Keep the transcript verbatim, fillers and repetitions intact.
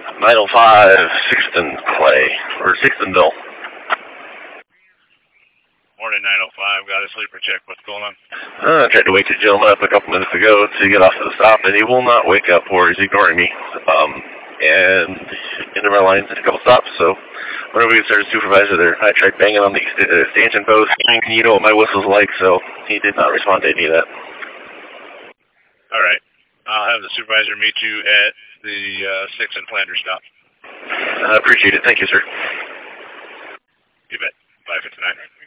nine oh five, sixth and Clay, or sixth and Bill. Morning, nine oh five. Got a sleeper check. What's going on? Uh, I tried to wake the gentleman up a couple minutes ago to get off to the stop, and he will not wake up or he's ignoring me. Um, and into my lines in a couple stops, so whenever we started supervisor there, I tried banging on the uh, stanchion post, and you know what my whistle's like, so he did not respond to any of that. All right. I'll have the supervisor meet you at the uh, six and Flanders stop. I appreciate it. Thank you, sir. You bet. five fifty-nine.